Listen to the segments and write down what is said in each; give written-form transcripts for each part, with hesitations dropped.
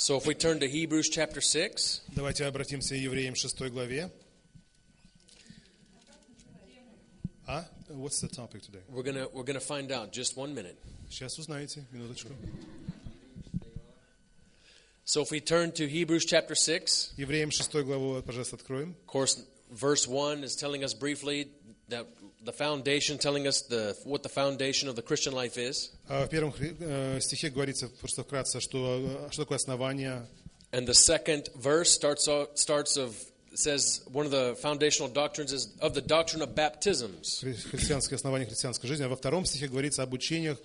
So if we turn to Hebrews chapter 6, Давайте обратимся к Евреям 6 главе. What's the topic today? we're gonna find out just 1 minute. Сейчас узнаете, минуточку. So if we turn to Hebrews chapter 6, Евреям 6 главу, пожалуйста, откроем. of course, verse 1 is telling us briefly that the foundation, telling us what the foundation of the Christian life is. В первом стихе говорится просто вкратце, что такое основание. And the second verse says one of the foundational doctrines is of the doctrine of baptisms. Христианское основание христианской жизни. А во втором стихе говорится об учении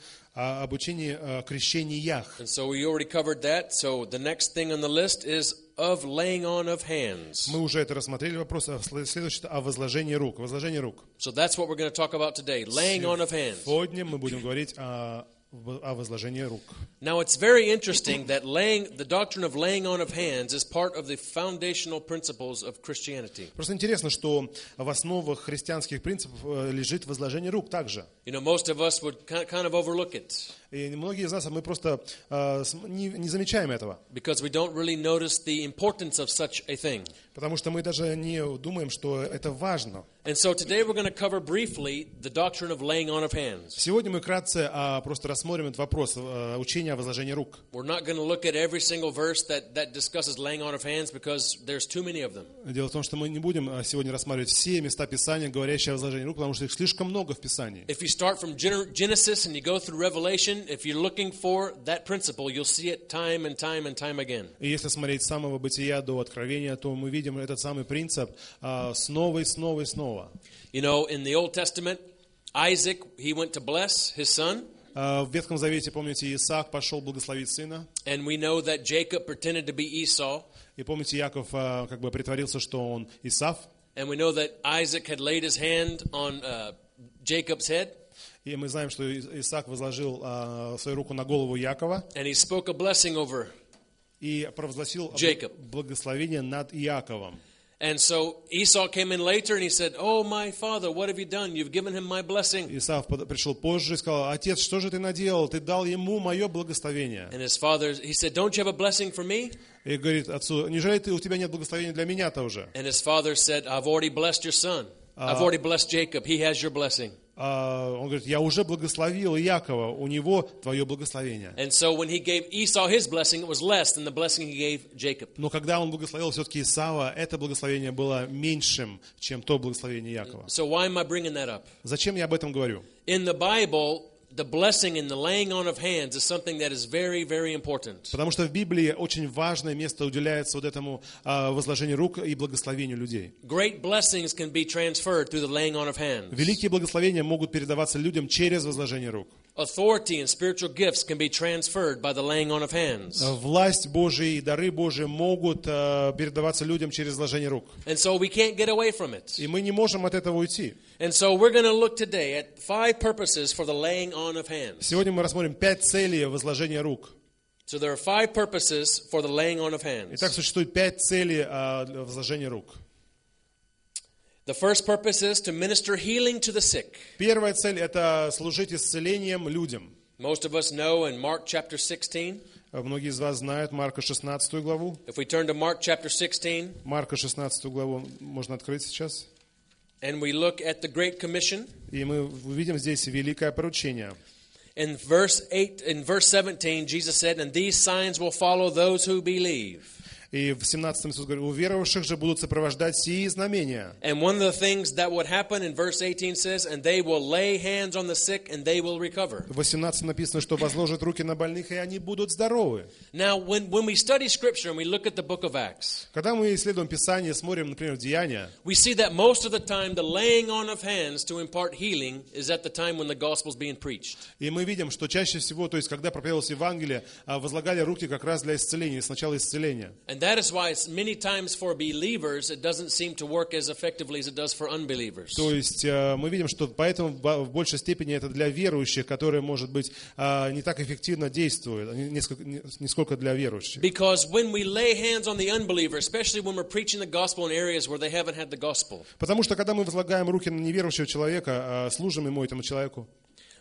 крещениях. And so we already covered that. So the next thing on the list is of laying on of hands. Мы уже это рассмотрели, вопрос. Следующий о возложении рук. Возложение рук. So that's what we're going to talk about today, laying on of hands. Сегодня мы будем говорить о возложении рук. Now it's very interesting that the doctrine of laying on of hands is part of the foundational principles of Christianity. Просто интересно, что в основах христианских принципов лежит возложение рук также. You know, most of us would kind of overlook it. И многие из нас, мы просто не замечаем этого. Because we don't really notice the importance of such a thing. Потому что мы даже не думаем, что это важно. And so today we're going to cover briefly the doctrine of laying on of hands. Сегодня мы вкратце просто рассмотрим этот вопрос учения о возложении рук. We're not going to look at every single verse that discusses laying on of hands because there's too many of them. Дело в том, что мы не будем сегодня рассматривать все места Писания, говорящие о возложении рук, потому что их слишком много в Писании. If you start from Genesis and you go through Revelation, if you're looking for that principle, you'll see it time and time and time again. И если смотреть с самого Бытия до Откровения, то мы видим этот самый принцип снова и снова и снова. You know, in the Old Testament, Isaac, he went to bless his son. В Ветхом Завете, помните, Исаак пошел благословить сына. And we know that Jacob pretended to be Esau. И помните, Яков как бы притворился, что он Исав. And we know that Isaac had laid his hand on Jacob's head. И мы знаем, что Исаак возложил свою руку на голову Якова. And he spoke a blessing over И провозгласил Jacob. благословение над Иаковом. And so Esau came in later and he said, "Oh, my father, what have you done? You've given him my blessing." Исав пришел позже и сказал: «Отец, что же ты наделал? Ты дал ему мое благословение». And his father, he said, "Don't you have a blessing for me?" И говорит отцу: «Неужели у тебя нет благословения для меня-то уже?» And his father said, "I've already blessed your son. I've already blessed Jacob. He has your blessing." Он говорит: «Я уже благословил Якова, у него твое благословение». And so when he gave Esau his blessing, it was less than the blessing he gave Jacob. Но когда он благословил все-таки Исава, это благословение было меньшим, чем то благословение Якова. So why am I bringing that up? Зачем я об этом говорю? In the Bible, the blessing and the laying on of hands is something that is very, very important. Потому что в Библии очень важное место уделяется вот этому возложению рук и благословению людей. Great blessings can be transferred through the laying on of hands. Великие благословения могут передаваться людям через возложение рук. Authority and spiritual gifts can be transferred by the laying on of hands. Власть Божия и дары Божии могут передаваться людям через возложение рук. And so we can't get away from it. И мы не можем от этого уйти. And so we're going to look today at 5 purposes for the laying on of hands. Сегодня мы рассмотрим 5 целей возложения рук. So there are 5 purposes for the laying on of hands. Итак, существует 5 целей возложения рук. The first purpose is to minister healing to the sick. Первая цель – это служить исцелением людям. Most of us know in Mark chapter 16. Многие из вас знают Марка 16 главу. If we turn to Mark chapter 16. Марка 16 главу можно открыть сейчас. And we look at the Great Commission. И мы увидим здесь великое поручение. In verse 17, Jesus said, "And these signs will follow those who believe." И в 17-м Иисус говорит: «У верующих же будут сопровождать сии знамения». And one of the things that would happen in verse 18 says, "And they will lay hands on the sick and they will recover." В 18 написано, что возложат руки на больных, и они будут здоровы. Now, when we study Scripture and we look at the book of Acts, Когда мы исследуем Писание, смотрим, например, Деяния, we see that most of the time the laying on of hands to impart healing is at the time when the gospel is being preached. и мы видим, что чаще всего, то есть, когда проповедовалось Евангелие, возлагали руки как раз для исцеления, сначала исцеления. And that is why many times for believers it doesn't seem to work as effectively as it does for unbelievers. То есть мы видим, что поэтому в большей степени это для верующих, которые, может быть, не так эффективно действуют, нисколько для верующих. Because when we lay hands on the unbeliever, especially when we're preaching the gospel in areas where they haven't had the gospel, Потому что когда мы возлагаем руки на неверующего человека, служим ему, этому человеку,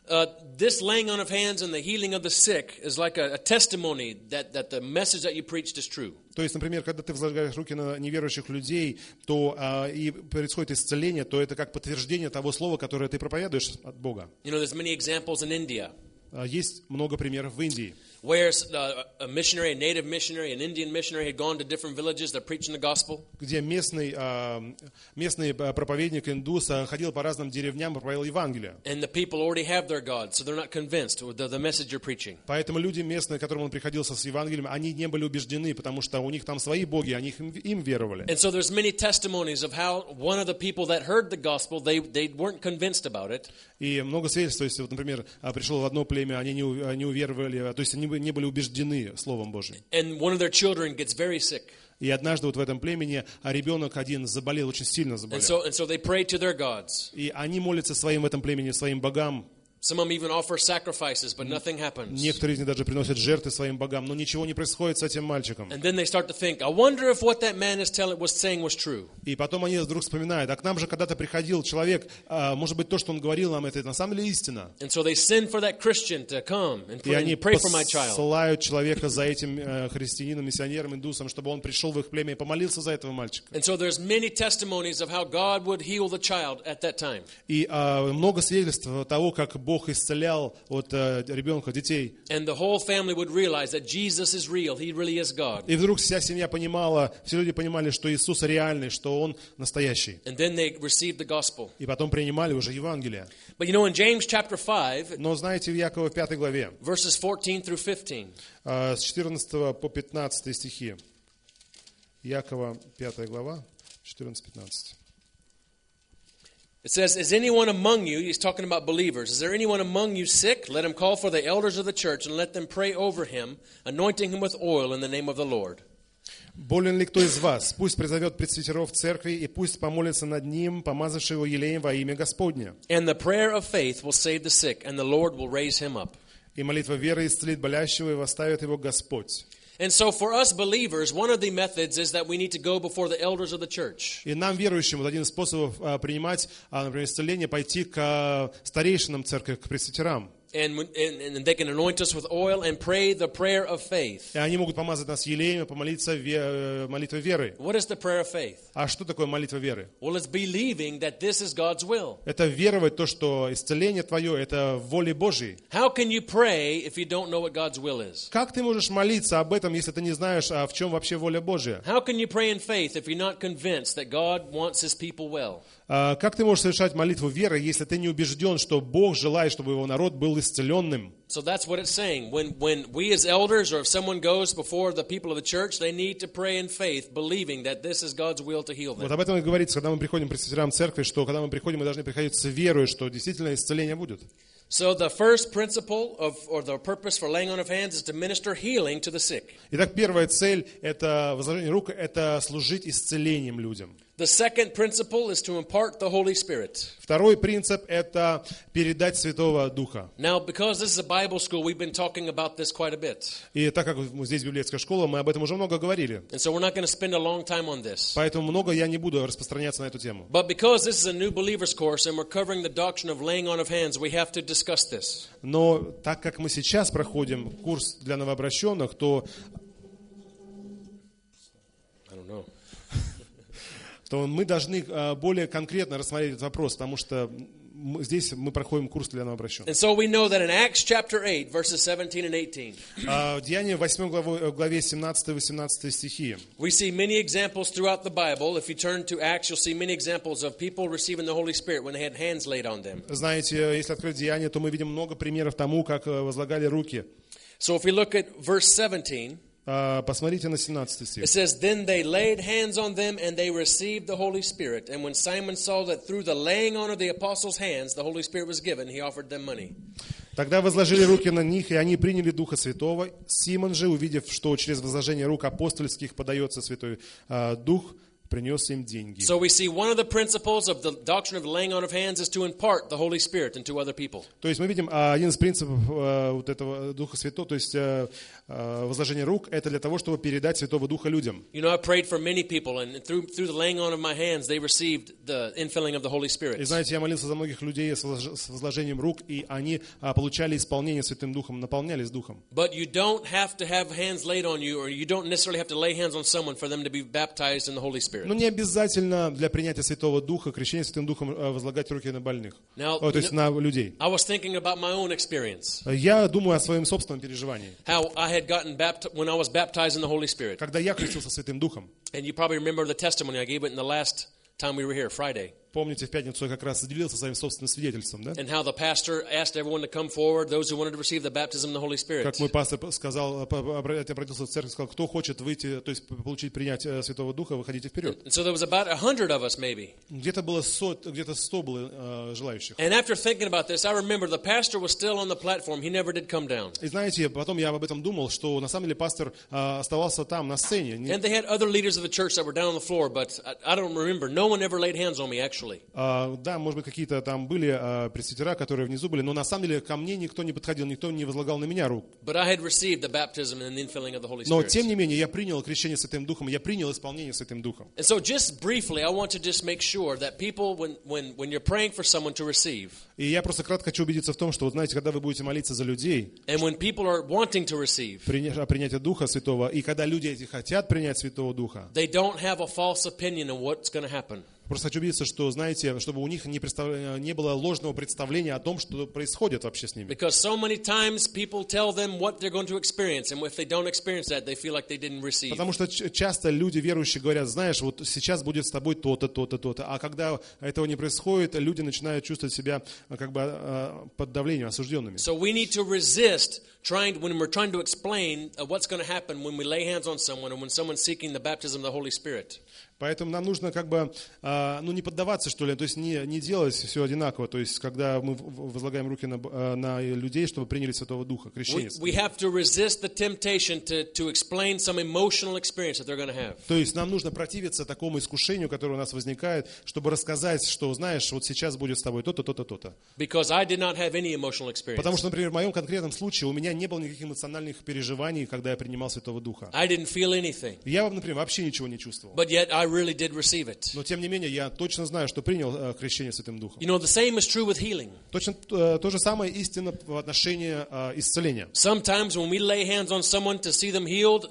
this laying on of hands and the healing of the sick is like a testimony that the message that you preached is true. То есть, например, когда ты возлагаешь руки на неверующих людей, то и происходит исцеление, то это как подтверждение того слова, которое ты проповедуешь от Бога. You know, there's many examples in India. Есть много примеров в Индии, Where a missionary, a native missionary, an Indian missionary had gone to different villages, they're preaching the gospel. где местный проповедник индус ходил по разным деревням и проповедовал Евангелие. And the people already have their God, so they're not convinced with the message you're preaching. Поэтому люди местные, к которым он приходился с Евангелием, они не были убеждены, потому что у них там свои боги, они им веровали. And so there's many testimonies of how one of the people that heard the gospel, they weren't convinced about it. И много свидетельств, то есть, вот, например, пришел в одно племя, они не уверовали, то есть они не были убеждены Словом Божьим. And one of their children gets very sick. И однажды вот в этом племени ребенок один заболел, очень сильно заболел. And so they prayed to their gods. И они молятся своим в этом племени, своим богам. Some of them even offer sacrifices, but nothing happens. Некоторые из них даже приносят жертвы своим богам, но ничего не происходит с этим мальчиком. And then they start to think, I wonder if what that man was saying was true. И потом они вдруг вспоминают, а к нам же когда-то приходил человек, может быть, то, что он говорил нам, это на самом деле истина. And so they send for that Christian to come and И они pray for my child. посылают человека за этим христианином, миссионером, индусом, чтобы он пришел в их племя и помолился за этого мальчика. And so there's many testimonies of how God would heal the child at that time. И много свидетельств того, как Бог исцелял от ребенка, детей. And the whole family would realize that Jesus is real. He really is God. И вдруг вся семья понимала, все люди понимали, что Иисус реальный, что Он настоящий. And then they received the gospel. И потом принимали уже Евангелие. But you know, in James chapter 5, Но знаете, в Якова 5 главе, verses 14 through 15, с 14 по 15 стихи, Якова 5 глава, 14-15. it says, is anyone among you, he's talking about believers, is there anyone among you sick? Let him call for the elders of the church and let them pray over him, anointing him with oil in the name of the Lord. Болен ли кто из вас? Пусть призовет пресвитеров церкви, и пусть помолится над ним, помазавший его елеем во имя Господне. And the prayer of faith will save the sick, and the Lord will raise him up. И молитва веры исцелит болящего, и восставит его Господь. And so for us believers, one of the methods is that we need to go before the elders of the church. И нам, верующим, вот один из способов принимать, например, исцеление, пойти к старейшинам церкви, к пресвитерам. And they can anoint us with oil and pray the prayer of faith. И они могут помазать нас елеем и помолиться молитвой веры. What is the prayer of faith? А что такое молитва веры? Well, it's believing that this is God's will. Это веровать в то, что исцеление твое, это в воле Божьей. How can you pray if you don't know what God's will is? Как ты можешь молиться об этом, если ты не знаешь, в чем вообще воля Божья? How can you pray in faith if you're not convinced that God wants His people well? Как ты можешь совершать молитву веры, если ты не убежден, что Бог желает, чтобы его народ был исцеленным? So that's what it's saying. When we as elders, or if someone goes before the people of the church, they need to pray in faith, believing that this is God's will to heal them. Вот об этом и говорится, когда мы приходим к пресвитерам церкви, что когда мы приходим, мы должны приходить с верой, что действительно исцеление будет. So the first principle or the purpose for laying on of hands is to minister healing to the sick. Итак, первая цель – это возложение рук, это служить исцелением людям. The second principle is to impart the Holy Spirit. Второй принцип – это передать Святого Духа. Now, because this is a Bible school, we've been talking about this quite a bit. И так как здесь библейская школа, мы об этом уже много говорили. And so we're not going to spend a long time on this. Поэтому много я не буду распространяться на эту тему. But because this is a new believers course and we're covering the doctrine of laying on of hands, we have to discuss this. Но так как мы сейчас проходим курс для новообращенных, то мы должны более конкретно рассмотреть этот вопрос, потому что здесь мы проходим курс для новообращенных. And so we know that in Acts chapter 8, verses 17 and 18, В Деянии 8 главе 17-18 стихи we see many examples throughout the Bible. If you turn to Acts, you'll see many examples of people receiving the Holy Spirit when they had hands laid on them. знаете, если открыть Деяния, то мы видим много примеров тому, как возлагали руки. So if we look at verse 17, Посмотрите на 17 стих. it says, Then they laid hands on them, and they received the Holy Spirit. And when Simon saw that through the laying on of the apostles' hands the Holy Spirit was given, he offered them money. Тогда возложили руки на них, и они приняли Духа Святого. Симон же, увидев, что через возложение рук апостольских подается Святой Дух, принес им деньги. So we see one of the principles of the doctrine of the laying on of hands is to impart the Holy Spirit into other people. То есть мы видим, один из принципов вот этого Духа Святого, то есть возложение рук, это для того, чтобы передать Святого Духа людям. You know, I prayed for many people, and through the laying on of my hands, they received the infilling of the Holy Spirit. И знаете, я молился за многих людей с возложением рук, и они получали исполнение Святым Духом, наполнялись Духом. But you don't have to have hands laid on you, or you don't necessarily have to lay hands on someone for them to be baptized in the Holy Spirit. Но не обязательно для принятия Святого Духа, крещения Святым Духом возлагать руки на больных, то есть на людей. I was thinking about my own experience. Я думаю о своем собственном переживании. How I had gotten baptized when I was baptized in the Holy Spirit. Когда я крестился Святым Духом. And you probably remember the testimony I gave it in the last time we were here, Friday. Помните, в пятницу я как раз делился своим собственным свидетельством, да? And how the pastor asked everyone to come forward, those who wanted to receive the baptism of the Holy Spirit. Как мой пастор сказал, обратился в церковь, сказал, кто хочет выйти, то есть получить, принять Святого Духа, выходите вперед. And so there was about 100 of us, maybe. Где-то 100 было желающих. And after thinking about this, I remember the pastor was still on the platform. He never did come down. И знаете, потом я об этом думал, что на самом деле пастор оставался там, на сцене. And they had other leaders of the church that were down on the floor, but I don't remember. No one ever laid hands on me, actually. Да, может быть, какие-то там были пресвитера, которые внизу были, но на самом деле ко мне никто не подходил, никто не возлагал на меня рук. Но, тем не менее, я принял крещение Святым Духом, я принял исполнение Святым Духом. And so just briefly, I want to just make sure that people, when you're praying for someone to receive, И я просто кратко хочу убедиться в том, что, вот знаете, когда вы будете молиться за людей, and when people are wanting to receive, принятие Духа Святого, и когда люди эти хотят принять Святого Духа, they don't have a false opinion of what's going to happen. Просто хочу убедиться, что, знаете, чтобы у них не было ложного представления о том, что происходит вообще с ними. Because so many times people tell them what they're going to experience, and if they don't experience that, they feel like they didn't receive. Потому что часто люди верующие говорят, знаешь, вот сейчас будет с тобой то-то, то-то, то-то. А когда этого не происходит, люди начинают чувствовать себя как бы под давлением, осужденными. So we need to resist when we're trying to explain what's going to happen when we lay hands on someone and when someone's seeking the baptism of the Holy Spirit. Поэтому нам нужно как бы, не поддаваться, что ли, то есть не делать все одинаково, то есть когда мы возлагаем руки на людей, чтобы приняли Святого Духа, крещение. We have to resist the temptation to explain some emotional experience that they're going to have. То есть нам нужно противиться такому искушению, которое у нас возникает, чтобы рассказать, что, знаешь, вот сейчас будет с тобой то-то, то-то, то-то. Because I did not have any emotional experience. Потому что, например, в моем конкретном случае у меня не было никаких эмоциональных переживаний, когда я принимал Святого Духа. I didn't feel anything. Я, например, вообще ничего не чувствовал. But yet I really did receive it. Но тем не менее, я точно знаю, что принял крещение Святым Духом. You know, the same is true with healing. Точно то же самое истинно в отношении исцеления. Sometimes when we lay hands on someone to see them healed,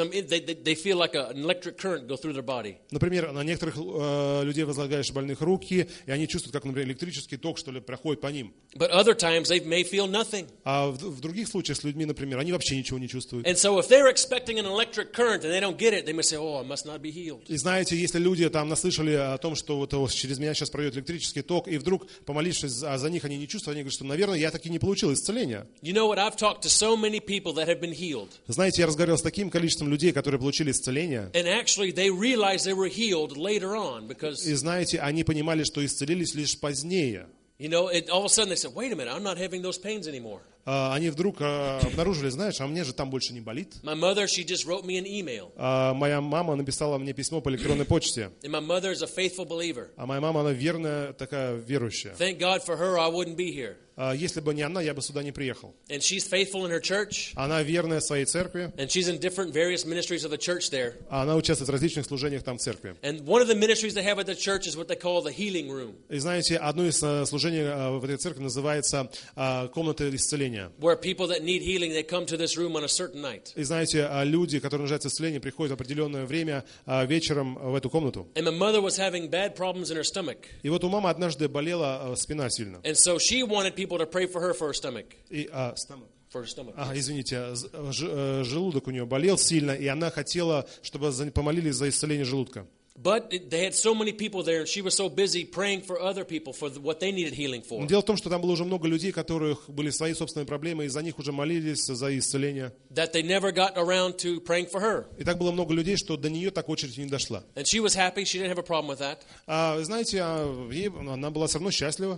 they feel like an electric current go through their body. Например, на некоторых людей возлагаешь больных руки, и они чувствуют, как, например, электрический ток, что ли, проходит по ним. But other times they may feel nothing. А в других случаях с людьми, например, они вообще ничего не чувствуют. And so if they're expecting an electric current and they don't get it, they may say, "Oh, I must not be healed." И знаете, если люди там наслышали о том, что вот через меня сейчас пройдет электрический ток, и вдруг, помолившись за них, они не чувствуют, они говорят, что, наверное, я таки не получил исцеления. You know what? I've talked to so many people that have been healed. Знаете, я разговаривал с таким количеством людей, которые получили исцеление. And actually, they realized they were healed later on because. И знаете, они понимали, что исцелились лишь позднее. You know, all of a sudden they said, "Wait a minute, I'm not having those pains anymore." Они вдруг обнаружили, знаешь, а мне же там больше не болит. My mother, she just wrote me an email. Моя мама написала мне письмо по электронной почте. And my mother is a faithful believer. А моя мама, она верная, такая верующая. Thank God for her, I wouldn't be here. Если бы не она, я бы сюда не приехал. And she's faithful in her church. Она верная своей церкви. And she's in different various ministries of the church there. Она участвует в различных служениях там в церкви. And one of the ministries they have at the church is what they call the healing room. И знаете, одно из служений в этой церкви называется комната исцеления. Where people that need healing, they come to this room on a certain night. И знаете, люди, которые нуждаются в исцелении, приходят в определенное время вечером в эту комнату. And my mother was having bad problems in her stomach. И вот у мамы однажды болела спина сильно. And so she wanted people to pray for her for her stomach. И For her stomach. извините, желудок у нее болел сильно, и она хотела, чтобы помолились за исцеление желудка. But they had so many people there, and she was so busy praying for other people for what they needed healing for. Дело в том, что там было уже много людей, у которых были свои собственные проблемы, и за них уже молились за исцеление. That they never got around to praying for her. И так было много людей, что до нее так очередь не дошла. And she was happy; she didn't have a problem with that. Знаете, она была все равно счастлива.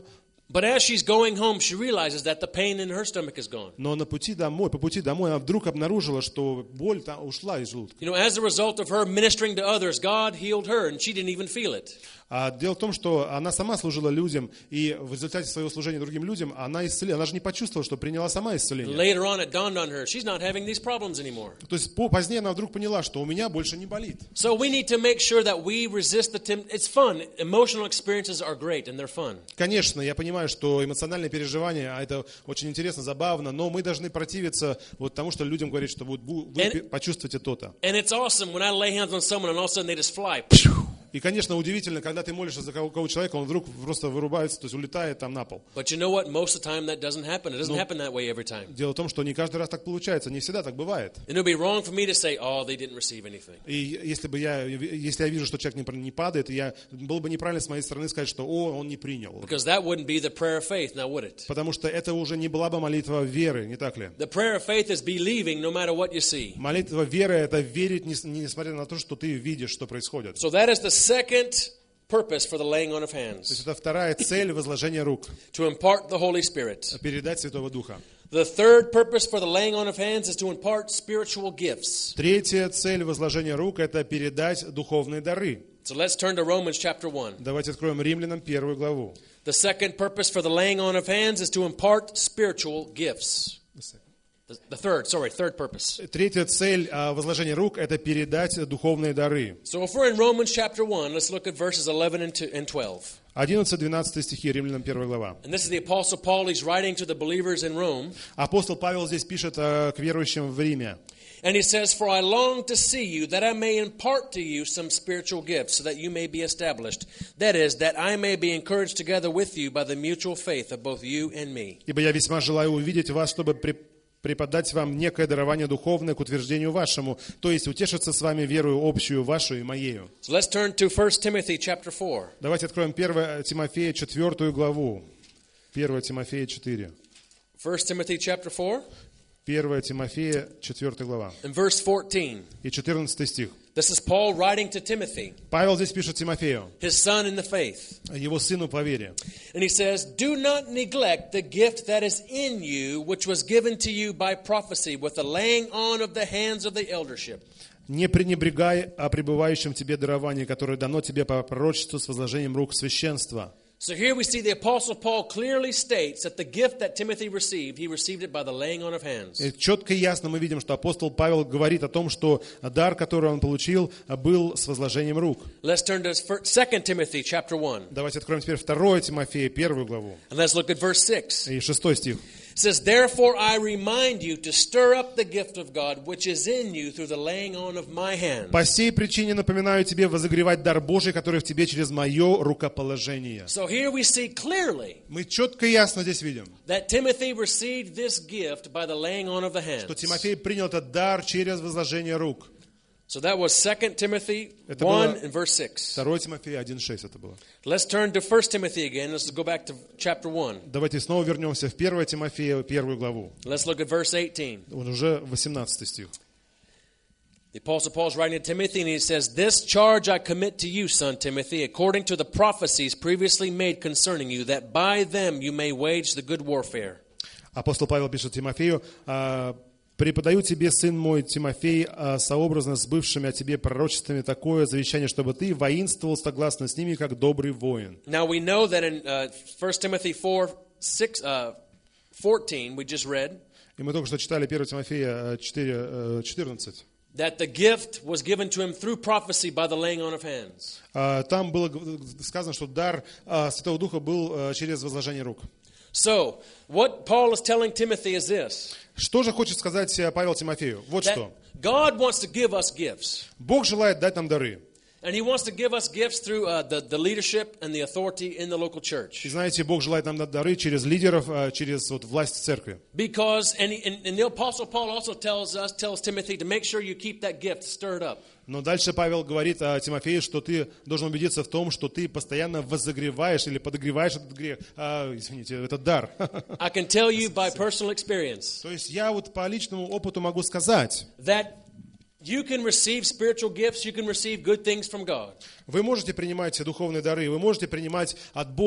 But as she's going home, she realizes that the pain in her stomach is gone. Но по пути домой она вдруг обнаружила, что боль ушла из желудка. You know, as a result of her ministering to others, God healed her, and she didn't even feel it. А дело в том, что она сама служила людям, и в результате своего служения другим людям она исцелила. Она же не почувствовала, что приняла сама исцеление. Later on, it dawned on her, she's not having these problems anymore. То есть позднее она вдруг поняла, что у меня больше не болит. So we need to make sure that we resist the temptation. It's fun. Emotional experiences are great, and they're fun. Конечно, я понимаю, что эмоциональные переживания, это очень интересно, забавно, но мы должны противиться вот тому, что людям говорят, что вы почувствуете то-то. And it's awesome when I lay hands on someone and all of a sudden they just fly. И, конечно, удивительно, когда ты молишься за кого человека, он вдруг просто вырубается, то есть улетает там на пол. But you know what? Most of the time that doesn't happen. It doesn't happen that way every time. Дело в том, что не каждый раз так получается, не всегда так бывает. And it would be wrong for me to say, oh, they didn't receive anything. И если я вижу, что человек не падает, было бы неправильно с моей стороны сказать, что он не принял. Because that wouldn't be the prayer of faith, now would it? Потому что это уже не была бы молитва веры, не так ли? The prayer of faith is believing no matter what you see. Молитва веры — это верить, несмотря на то, что ты видишь, что происходит. So that is the second purpose for the laying on of То hands. есть это вторая цель возложения рук. To impart the Holy Spirit. Передать Святого Духа. The third purpose for the laying on of hands is to impart spiritual gifts. Третья цель возложения рук — это передать духовные дары. So let's turn to Romans chapter 1. Давайте откроем Римлянам 1 главу. The second purpose for the laying on of hands is to impart spiritual gifts. The third purpose. Третья цель возложения рук — это передать духовные дары. So if we're in Romans chapter 1, let's look at verses 11 and 12. 11-12 стихи, Римлянам 1 глава. And this is the Apostle Paul. He's writing to the believers in Rome. Апостол Павел здесь пишет к верующим в Риме. And he says, "For I long to see you, that I may impart to you some spiritual gifts, so that you may be established. That is, that I may be encouraged together with you by the mutual faith of both you and me." «Ибо я весьма желаю увидеть вас, чтобы преподать вам некое дарование духовное к утверждению вашему, то есть утешиться с вами верою общую вашу и моею». So let's turn to 1 Timothy chapter 4. Давайте откроем 1 Тимофея 4 главу. 1 Тимофея 4. 1 Timothy chapter 4. 1 Тимофея 4 глава. And verse 14. И 14 стих. This is Paul writing to Timothy, Павел здесь пишет Тимофею, his son in the faith. его сыну по вере. And he says, "Do not neglect the gift that is in you, which was given to you by prophecy with the laying on of the hands of the eldership." «Не пренебрегай о пребывающем в тебе даровании, которое дано тебе по пророчеству с возложением рук священства». So here we see the Apostle Paul clearly states that the gift that Timothy received, he received it by the laying on of hands. И четко и ясно мы видим, что апостол Павел говорит о том, что дар, который он получил, был с возложением рук. Let's turn to 2 Timothy chapter 1. Давайте откроем теперь 2 Тимофея, 1 главу, And let's look at verse 6. и 6 стих. It says, "Therefore I remind you to stir up the gift of God which is in you through the laying on of my hands." «По сей причине напоминаю тебе возогревать дар Божий, который в тебе через мое рукоположение». So here we see clearly Мы четко и ясно здесь видим, that Timothy received this gift by the laying on of the hands. что Тимофей принял этот дар через возложение рук. So that was 2 Timothy Это 1 было and verse 6. 2 Тимофея 1:6 это было. Let's turn to 1 Timothy again. Let's go back to chapter 1. Давайте снова вернемся в 1 Тимофея, 1 главу. Let's look at verse 18. Он уже 18 стих. The Apostle Paul is writing to Timothy and he says, "This charge I commit to you, son Timothy, according to the prophecies previously made concerning you, that by them you may wage the good warfare." Апостол Павел пишет Тимофею: «Преподаю тебе, сын мой Тимофей, сообразно с бывшими о тебе пророчествами такое завещание, чтобы ты воинствовал согласно с ними, как добрый воин». Now we know that in 1 Timothy 4:14 we just read, И мы только что читали 1 Тимофея 4:14. that the gift was given to him through prophecy by the laying on of hands. Там было сказано, что дар Святого Духа был через возложение рук. So, what Paul is telling Timothy is this: Что же хочет сказать Павел Тимофею? Вот that что. God wants to give us gifts. Бог желает дать нам дары. And he wants to give us gifts through the leadership and the authority in the local church. И знаете, Бог желает нам дать дары через лидеров, через власть церкви. Because, and the Apostle Paul also tells Timothy to make sure you keep that gift stirred up. Но дальше Павел говорит Тимофею, что ты должен убедиться в том, что ты постоянно возогреваешь или подогреваешь этот дар. I can tell you by personal experience То есть я вот по личному опыту могу сказать, that you can receive spiritual gifts, you can receive good things from God. вы можете принимать духовные дары, вы можете принимать от Бога.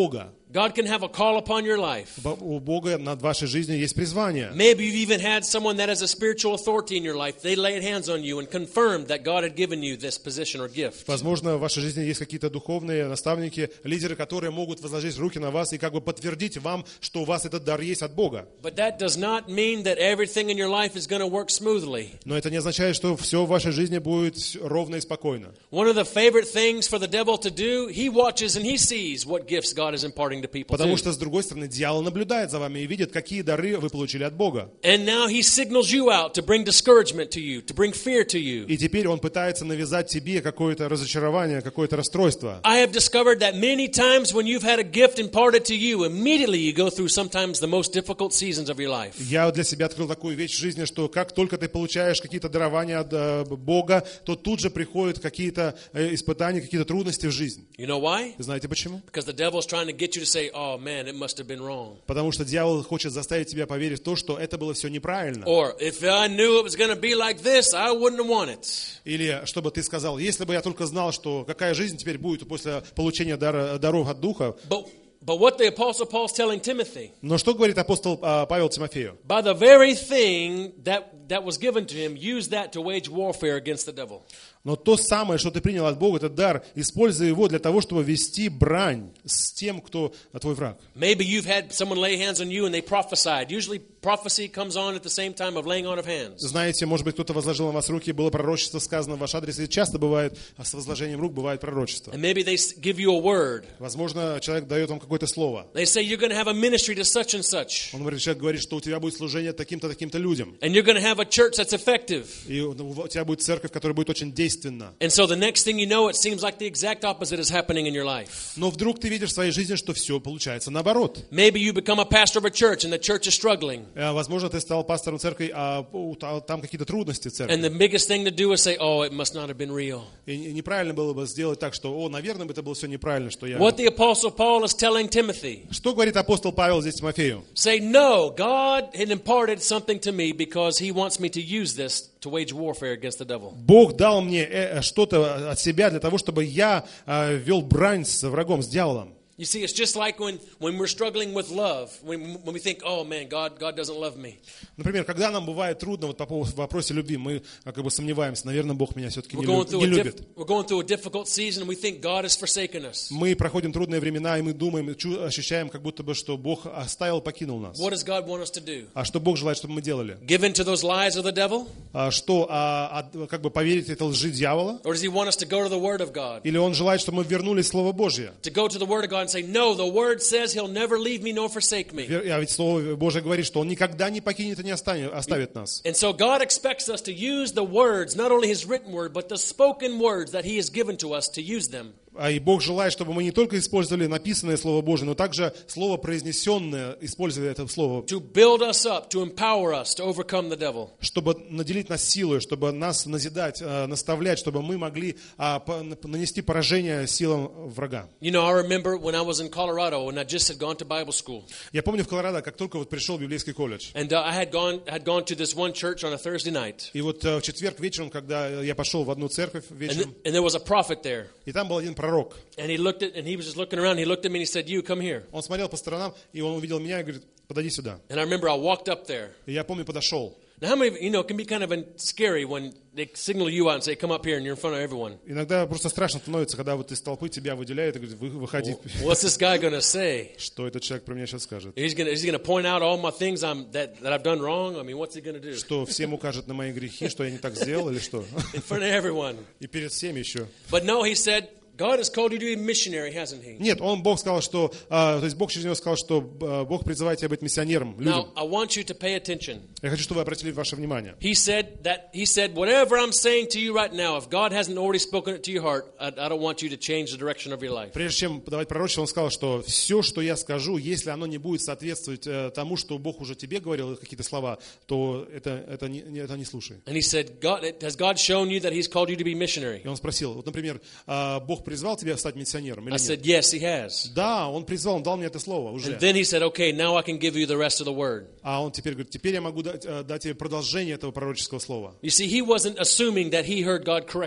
God can have a call upon your life. У Бога над вашей жизнью есть призвание. Maybe you've even had someone that has a spiritual authority in your life. They laid hands on you and confirmed that God had given you this position or gift. Возможно, в вашей жизни есть какие-то духовные наставники, лидеры, которые могут возложить руки на вас и как бы подтвердить вам, что у вас этот дар есть от Бога. But that does not mean that everything in your life is going to work smoothly. Но это не означает, что все в вашей жизни будет ровно и спокойно. One of the favorite things for the devil to do, he watches and he sees what gifts God is imparting to people. Потому что, с другой стороны, дьявол наблюдает за вами и видит, какие дары вы получили от Бога. And now he signals you out to bring discouragement to you, to bring fear to you. И теперь он пытается навязать тебе какое-то разочарование, какое-то расстройство. I have discovered that many times when you've had a gift imparted to you, immediately you go through sometimes the most difficult seasons of your life. Я для себя открыл такую вещь в жизни, что как только ты получаешь какие-то дарования от Бога, то тут же приходят какие-то испытания, какие-то трудности в жизнь. You know why? Знаете почему? Because the devil is trying to get you to say, "Oh man, it must have been wrong." Потому что дьявол хочет заставить тебя поверить в то, что это было все неправильно. Or if I knew it was going to be like this, I wouldn't have won it. Или чтобы ты сказал, если бы я только знал, что какая жизнь теперь будет после получения даров от Духа. But what the Apostle Paul's telling Timothy? Но что говорит апостол Павел Тимофею? By the very thing that was given to him, use that to wage warfare against the devil. Но то самое, что ты принял от Бога, этот дар, используй его для того, чтобы вести брань с тем, кто твой враг. Maybe you've had someone lay hands on you and they prophesied. Usually prophecy comes on at the same time of laying on of hands. Знаете, может быть, кто-то возложил на вас руки, было пророчество сказано в ваш адрес, и часто бывает, с возложением рук бывает пророчество. And maybe they give you a word. Возможно, человек дает вам какое-то слово. They say you're going to have a ministry to such and such. Человек говорит, что у тебя будет служение таким-то, таким-то людям. And you're going to have a church that's effective. И у тебя будет церковь, которая будет очень действенна. And so the next thing you know, it seems like the exact opposite is happening in your life. Но вдруг ты видишь в своей жизни, что все получается наоборот. Maybe you become a pastor of a church and the church is struggling. Возможно, ты стал пастором церкви, а там какие-то трудности в церкви. And the biggest thing to do is say, "Oh, it must not have been real." И неправильно было бы сделать так, что, наверное, это было все неправильно, что я... What the Apostle Paul is telling Timothy. Что говорит апостол Павел здесь Тимофею? Say, "No, God had imparted something to me because He wants me to use this to wage warfare against the devil." Бог дал мне что-то от себя для того, чтобы я вел брань с врагом, с дьяволом. You see, it's just like when we're struggling with love, when we think, "Oh man, God doesn't love me." Например, когда нам бывает трудно по вопросе любви, мы как бы сомневаемся, наверное, Бог меня все-таки не любит. We're going through a difficult season, and we think God has forsaken us. Мы проходим трудные времена, и мы думаем, ощущаем, как будто бы, что Бог оставил, покинул нас. What does God want us to do? А что Бог желает, чтобы мы делали? Give in to those lies of the devil? Что, как бы поверить этой лжи дьявола? Or does He want us to go to the Word of God? Или Он желает, чтобы мы вернулись в Слово Божье? To go to the Word of God and say, "No, the Word says He'll never leave me nor forsake me." А ведь Слово Божье говорит, что Он никогда не покинет и не оставит нас. And so God expects us to use the words, not only His written word, but the spoken words that He has given to us to use them. И Бог желает, чтобы мы не только использовали написанное Слово Божие, но также Слово произнесенное, использовали это Слово. To build us up, to empower us, to overcome the devil. Чтобы наделить нас силой, чтобы нас назидать, наставлять, чтобы мы могли нанести поражение силам врага. You know, I remember when I was in Colorado, when I just had gone to Bible school. Я помню в Колорадо, как только пришел в библейский колледж. And I had gone to this one church on a Thursday night. И вот в четверг вечером, когда я пошел в одну церковь вечером, and there was a prophet there. И там был один пророк. And he was just looking around. He looked at me and he said, "You come here." Он смотрел по сторонам, и он увидел меня и говорит: "Подойди сюда." And I remember I walked up there. И я помню, подошел. Now, how many, it can be kind of scary when they signal you out and say, "Come up here," and you're in front of everyone. Иногда просто страшно становится, когда вот из толпы тебя выделяют и говорят: "Выходи." What's this guy going to say? Что этот человек про меня сейчас скажет? Is he going to point out all my things that I've done wrong? I mean, what's he going to do? Что всем укажет на мои грехи, что я не так сделал или что? In front of everyone. И перед всеми еще. But no, he said, God has called you to be a missionary, hasn't He? Нет, Бог сказал, что, то есть Бог через него сказал, что Бог призывает тебя быть миссионером, людям. Now, I want you to pay attention. Я хочу, чтобы вы обратили ваше внимание. He said, whatever I'm saying to you right now, if God hasn't already spoken it to your heart, I don't want you to change the direction of your life. Прежде чем подавать пророчество, он сказал, что все, что я скажу, если оно не будет соответствовать тому, что Бог уже тебе говорил, какие-то слова, то это не слушай. And he said, has God shown you that He's called you to be missionary? И он спросил, вот, например, Бог призвал тебя стать миссионером или I нет? said, yes, He has. Да, Он призвал, Он дал мне это слово уже. And then he said, okay, now I can give you the rest of the word. А он теперь говорит, теперь я могу дать тебе продолжение этого пророческого слова. You see, he wasn't assuming that he heard God correctly.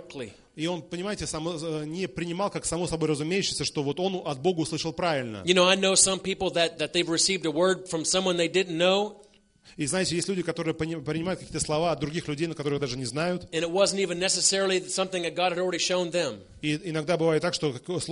И он, понимаете, не принимал как само собой разумеющееся, что вот он от Бога услышал правильно. You know, I know some people that they've received a word from someone they didn't know. И знаете, есть люди, которые принимают какие-то слова от других людей, на которых даже не знают. And it wasn't even necessarily something that God had already shown them. И иногда бывает так, что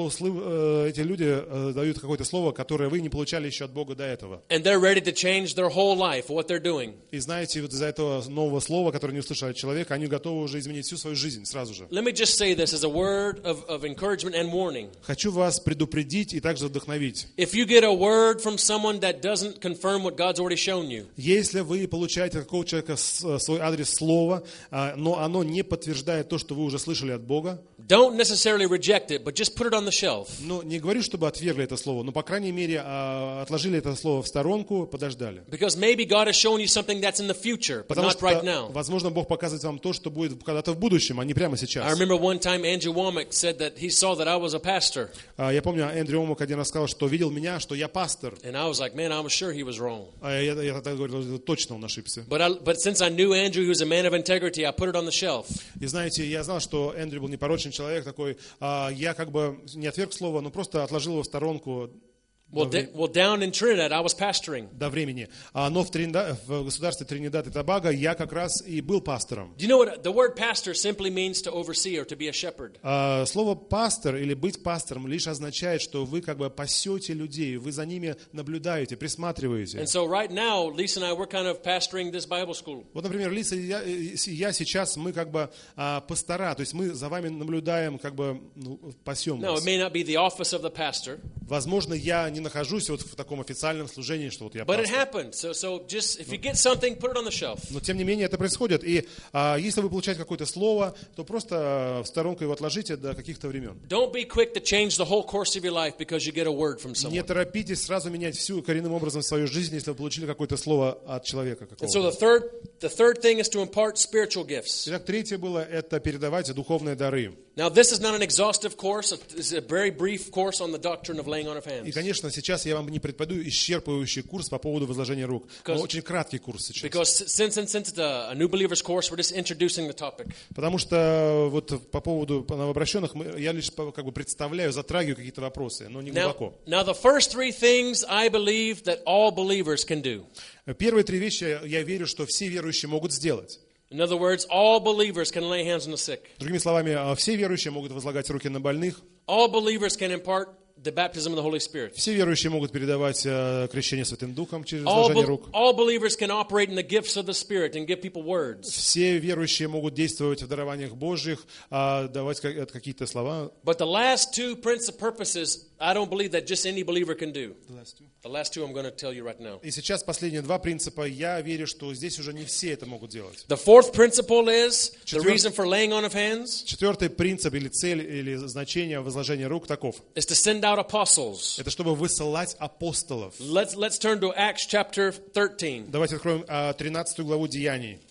эти люди дают какое-то слово, которое вы не получали еще от Бога до этого. And they're ready to change their whole life, what they're doing. И знаете, вот из-за этого нового слова, которое не услышали от человека, они готовы уже изменить всю свою жизнь сразу же. Let me just say this as a word of encouragement and warning. Хочу вас предупредить и также вдохновить. If you get a word from someone that doesn't confirm what God's already shown you, Если вы получаете от какого человека свой адрес слова, но оно не подтверждает то, что вы уже слышали от Бога, don't necessarily reject it, but just put it on the shelf. ну, не говорю, чтобы отвергли это слово, но, по крайней мере, отложили это слово в сторонку, подождали. Because maybe God has shown you something that's in the future, but Потому not right что, now. возможно, Бог показывает вам то, что будет когда-то в будущем, а не прямо I сейчас. remember one time Andrew Womack said that he saw that I was a pastor. Я помню, Эндрю Омак один раз сказал, что видел меня, что я пастор. And I was like, man, I was sure he was wrong. Я тогда говорил, точно он ошибся. But since I knew Andrew, he was a man of integrity, I put it on the shelf. И знаете, я знал, что Эндрю был непорочный человек такой. Я как бы не отверг слово, но просто отложил его в сторонку Well, down in Trinidad, I was pastoring. до времени. Но в государстве Тринидад и Тобаго я как раз и был пастором. Do you know what the word pastor simply means? To oversee or to be a shepherd. Слово пастор или быть пастором лишь означает, что вы как бы пасете людей, вы за ними наблюдаете, присматриваете. And so right now, Lisa and I, we're kind of pastoring this Bible school. Вот, например, Лиса и я сейчас, мы как бы пастора, то есть мы за вами наблюдаем, как бы пасем No, вас. it may not be the office of the pastor, Возможно, я не нахожусь вот в таком официальном служении, что вот я but it пастор. happened. So just if you get something, put it on the shelf. Но тем не менее это происходит. И если вы получаете какое-то слово, то просто в сторонку его отложите до каких-то времен. Don't be quick to change the whole course of your life because you get a word from Не someone. торопитесь сразу менять всю коренным образом свою жизнь, если вы получили какое-то слово от человека And so какого-то. the third thing is to impart spiritual gifts. Итак, третье было это передавать духовные дары. Now, this is not an exhaustive course. It's a very brief course on the doctrine of laying on of И, hands. конечно, сейчас я вам не преподаю исчерпывающий курс по поводу возложения рук. Но очень краткий курс сейчас. Because since it's a new believer's course, we're just introducing the topic. Потому что вот по поводу новообращенных я лишь как бы представляю, затрагиваю какие-то вопросы, но не глубоко. Now, the first three things I believe that all believers can do. Первые три вещи я верю, что все верующие могут сделать. In other words, all believers can lay hands on the sick. Другими словами, все верующие могут возлагать руки на больных. All believers can impart the baptism of the Holy Spirit. Все верующие могут передавать крещение Святым Духом через возложение рук. All believers can operate in the gifts of the Spirit and give people words. Все верующие могут действовать в дарованиях Божьих, давать какие-то слова. But the last two principal purposes, I don't believe that just any believer can do. The last two I'm going to tell you right now. И сейчас последние два принципа, я верю, что здесь уже не все это могут делать. The fourth principle is the reason for laying on of hands. Четвертый принцип или цель, или значение возложения рук таков. Is to send out apostles. Это чтобы высылать апостолов. Let's turn to Acts chapter 13. Давайте откроем 13 главу Деяний.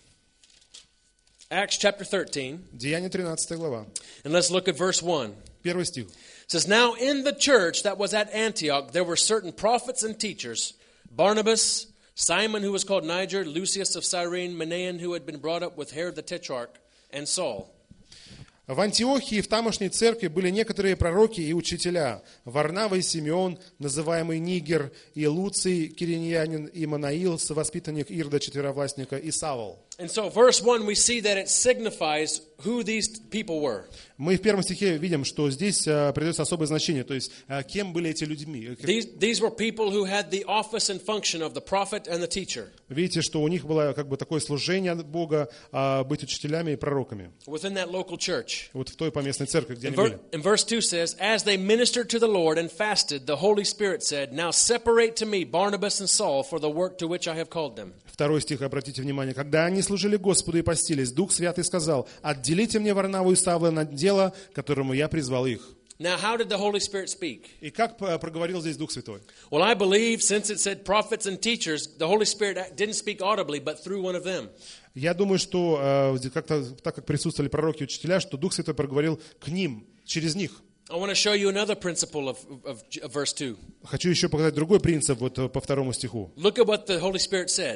Acts chapter 13. Деяния 13 глава. And let's look at verse 1. Первый стих. It says, now in the church that was at Antioch, there were certain prophets and teachers, Barnabas, Simon, who was called Niger, Lucius of Cyrene, Manaen, who had been brought up with Herod the Tetrarch, and Saul. В Антиохии и в тамошней церкви были некоторые пророки и учителя. Варнава и Симеон, называемый Нигер, и Луций, кириньянин, и Манаил, совоспитанник Ирда, четверовластника, и Савл. And so verse 1, we see that it signifies who these people were. Мы в первом стихе видим, что здесь придается особое значение, то есть кем были эти людьми. These were people who had the office and function of the prophet and the teacher. Видите, что у них было как бы такое служение от Бога, быть учителями и пророками. Within that local church. Вот в той поместной церкви, где они были. And verse 2 says, as they ministered to the Lord and fasted, the Holy Spirit said, now separate to me Barnabas and Saul for the work to which I have called them. Второй стих, обратите внимание. Когда они служили Господу и постились, Дух Святый сказал, отделите мне Варнаву и Савла на дело, которому я призвал их. Now, how did the Holy Spirit speak? И как проговорил здесь Дух Святой? Well, I believe, since it said prophets and teachers, the Holy Spirit didn't speak audibly, but through one of them. Я думаю, что как-то, так как присутствовали пророки и учителя, что Дух Святой проговорил к ним, через них. I want to show you another principle of verse 2. Хочу еще показать другой принцип вот по второму стиху. Look at what the Holy Spirit said.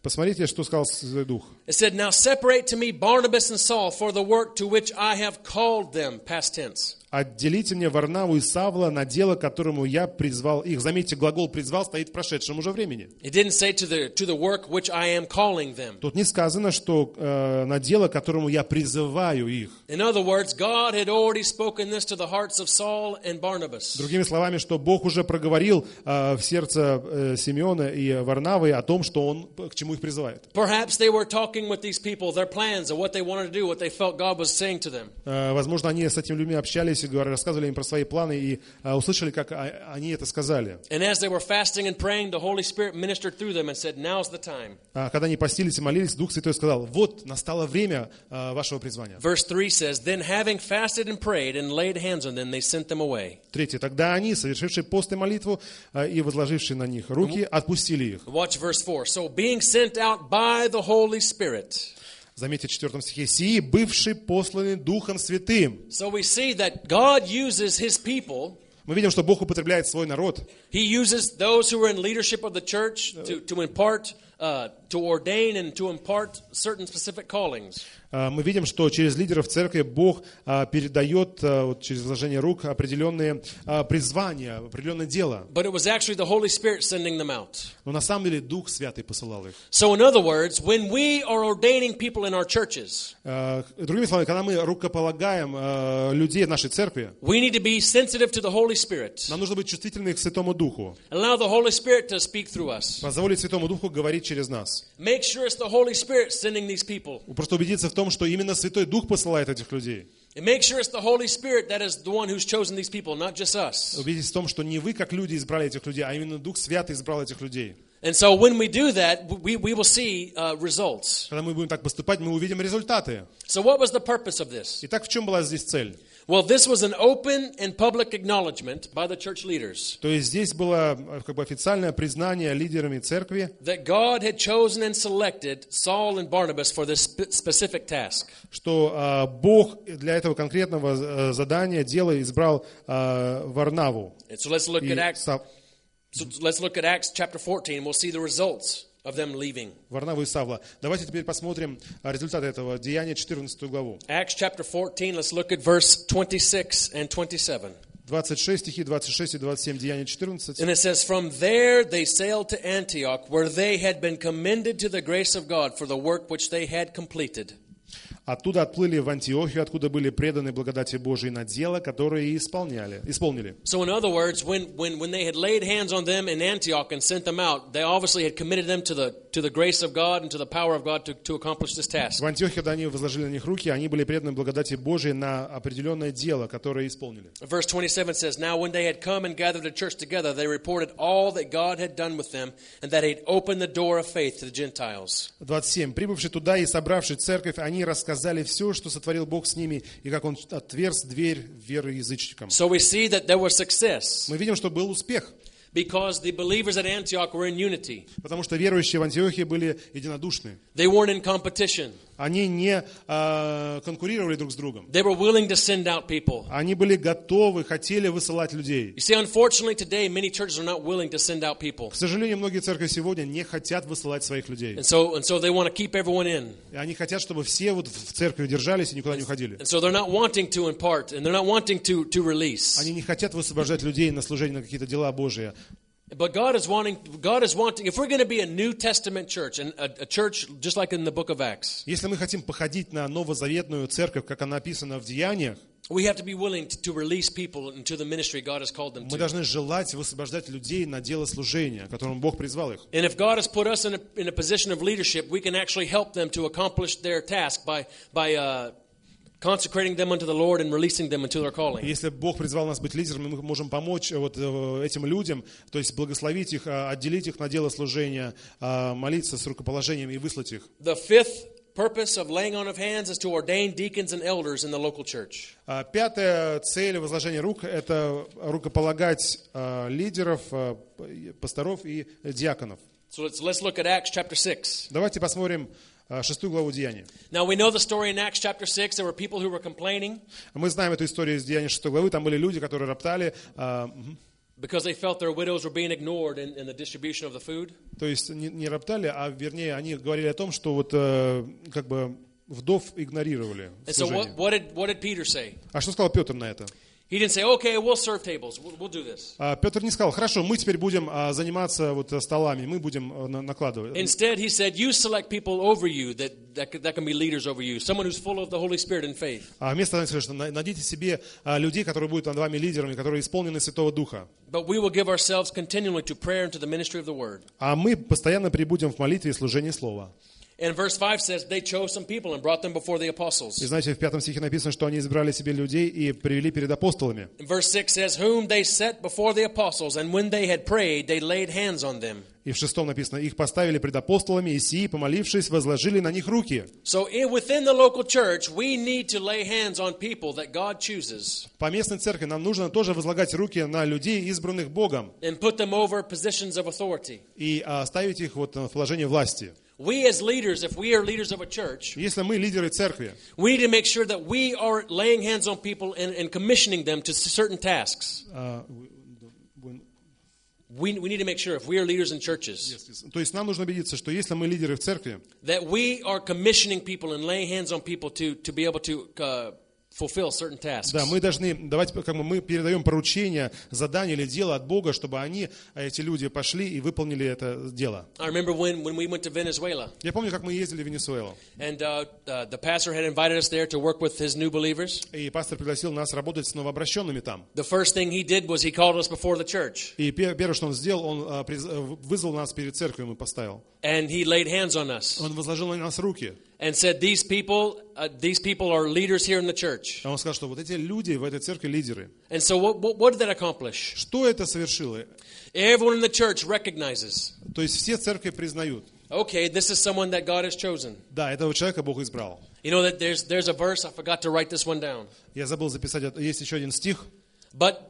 Посмотрите, что сказал Святой Дух. It said, "Now separate to me Barnabas and Saul for the work to which I have called them," past tense. «Отделите мне Варнаву и Савла на дело, к которому я призвал их». Заметьте, глагол «призвал» стоит в прошедшем уже времени. It didn't say to the work which I am calling them. Тут не сказано, что на дело, к которому я призываю их. In other words, God had already spoken this to the hearts of Saul and Barnabas. Другими словами, что Бог уже проговорил в сердце Симеона и Варнавы о том, что Он к чему их призывает. Perhaps they were talking with these people, their plans of what they wanted to do, what they felt God was saying to them. Возможно, они с этими людьми общались и рассказывали им про свои планы и услышали, как они это сказали. And as they were fasting and praying, the Holy Spirit ministered through them and said, "Now's the time." Когда они постились и молились, Дух Святой сказал: вот, настало время вашего призвания. Verse 3 says, "Then having fasted and prayed and laid hands on them, they sent them away." 3. Тогда они, совершившие пост и молитву и возложившие на них руки, отпустили их. Watch verse 4. "So being sent out by the Holy Spirit." Заметьте, в 4 стихе: «Сии, бывший посланный Духом Святым». So we see that God uses His people. Мы видим, что Бог употребляет свой народ. He uses those who are in leadership of the church to impart, to ordain and to impart certain specific callings. Мы видим, что через лидеров церкви Бог передает через вложение рук определенные призвания, определенное дело. But it was actually the Holy Spirit sending them out. Но на самом деле Дух Святый посылал их. So in other words, when we are ordaining people in our churches, Другими словами, когда мы рукополагаем людей в нашей церкви, we need to be sensitive to the Holy Spirit. нам нужно быть чувствительны к Святому Духу. Allow the Holy Spirit to speak through us. Позволить Святому Духу говорить через нас. Make sure it's the Holy Spirit sending these people. Просто убедиться в том, что именно Святой Дух посылает этих людей. And make sure it's the Holy Spirit that is the one who's chosen these people, not just us. Убедитесь в том, что не вы, как люди, избрали этих людей, а именно Дух Святый избрал этих людей. And so when we do that, we will see results. Когда мы будем так поступать, мы увидим результаты. So what was the purpose of this? Итак, в чем была здесь цель? Well, this was an open and public acknowledgement by the church leaders То есть здесь было как бы официальное признание лидерами церкви, that God had chosen and selected Saul and Barnabas for this specific task. что Бог для этого конкретного задания, дела избрал Варнаву. And so let's look и at Acts. Сав- So let's look at Acts chapter 14. We'll see the results of them leaving. Варнаву и Савла. Давайте теперь посмотрим результаты этого деяния, 14 главу. Acts chapter 14, let's look at verse 26 and 27. 26 стихи 26 и 27, деяния 14. And it says, "From there they sailed to Antioch, where they had been commended to the grace of God for the work which they had completed." Оттуда отплыли в Антиохию, откуда были преданы благодати Божией на дело, которое и исполнили. So in other words, when they had laid hands on them in Antioch and sent them out, they obviously had committed them to the grace of God and to the power of God to accomplish this task. В Антиохии, когда они возложили на них руки, они были преданы благодати Божией на определенное дело, которое исполнили. Verse 27 says, "Now when they had come and gathered the church together, they reported all that God had done with them, and that He had opened the door of faith to the Gentiles." 27. «Прибывши туда и собравши церковь, они рассказали все, что сотворил Бог с ними, и как Он отверз дверь веры язычникам». So we see that there was success Мы видим, что был успех, because the believers at Antioch were in unity. потому что верующие в Антиохии были единодушны. They weren't in competition. Они не конкурировали друг с другом. They were willing to send out people. Они были готовы, хотели высылать людей. You see, unfortunately today, many churches are not willing to send out people. К сожалению, многие церкви сегодня не хотят высылать своих людей. And so they want to keep everyone in. И они хотят, чтобы все вот в церкви держались и никуда не уходили. And so they're not wanting to impart, and they're not wanting to release. Они не хотят высвобождать людей на служение, на какие-то дела Божьи. But God is wanting, if we're going to be a New Testament church, and a church just like in the book of Acts, Если мы хотим походить на новозаветную церковь, как она описана в Деяниях, we have to be willing to release people into the ministry God has called them мы to. должны желать высвобождать людей на дело служения, которому Бог призвал их. And if God has put us in a position of leadership, we can actually help them to accomplish their task by consecrating them unto the Lord and releasing them into their calling. Если Бог призвал нас быть лидерами, мы можем помочь вот этим людям, то есть благословить их, отделить их на дело служения, молиться с рукоположением и выслать их. The fifth purpose of laying on of hands is to ordain deacons and elders in the local church. Пятая цель возложения рук – это рукополагать лидеров, пасторов и диаконов. So let's look at Acts chapter 6. Давайте посмотрим 6 главу Деяний. Now we know the story in Acts chapter 6. There were people who were complaining. Мы знаем эту историю из Деяний 6 главы. Там были люди, которые роптали. because they felt their widows were being ignored in the distribution of the food. То есть не роптали, а вернее они говорили о том, что вот как бы вдов игнорировали в And so служении. what did Peter say? А что сказал Петр на это? He didn't say, okay, we'll serve tables. We'll do this. Петр не сказал, хорошо, мы теперь будем заниматься вот столами, мы будем накладывать. Instead, he said, you select people over you that can be leaders over you. Someone who's full of the Holy Spirit and faith. А вместо того, что найдите себе людей, которые будут над вами лидерами, которые исполнены Святого Духа. But we will give ourselves continually to prayer and to the ministry of the word. А мы постоянно прибудем в молитве и служении Слова. And verse 5 says, they chose some people and brought them before the apostles. И знаете, в 5 стихе написано, что они избрали себе людей и привели перед апостолами. And verse 6 says, whom they set before the apostles, and when they had prayed, they laid hands on them. И в 6 написано, их поставили пред апостолами, и сии, помолившись, возложили на них руки. So within the local church, we need to lay hands on people that God chooses. По местной церкви нам нужно тоже возлагать руки на людей, избранных Богом, And put them over positions of authority. и ставить их вот в положении власти. We as leaders, if we are leaders of a church, Если мы лидеры церкви, we need to make sure that we are laying hands on people and commissioning them to certain tasks. We need to make sure if we are leaders in churches, то есть нам нужно убедиться, что если мы лидеры в церкви, that we are commissioning people and laying hands on people to be able to fulfill certain tasks. да, мы должны давать, как бы мы передаем поручение, задание или дело от Бога, чтобы они, эти люди, пошли и выполнили это дело. I remember when we went to Venezuela, Я помню, как мы ездили в Венесуэлу, and the pastor had invited us there to work with his new believers. и пастор пригласил нас работать с новообращенными там. The first thing he did was he called us before the church, И первое, что он сделал, он вызвал нас перед церковью и поставил. and he laid hands on us Он возложил на нас руки. and said, these people are leaders here in the church. Он сказал, что вот эти люди в этой церкви лидеры. And so what did that accomplish? Что это совершило? Everyone in the church recognizes, То есть все церкви признают, okay, this is someone that God has chosen. да, этого человека Бог избрал. You know that there's a verse, I forgot to write this one down. Я забыл записать, есть еще один стих But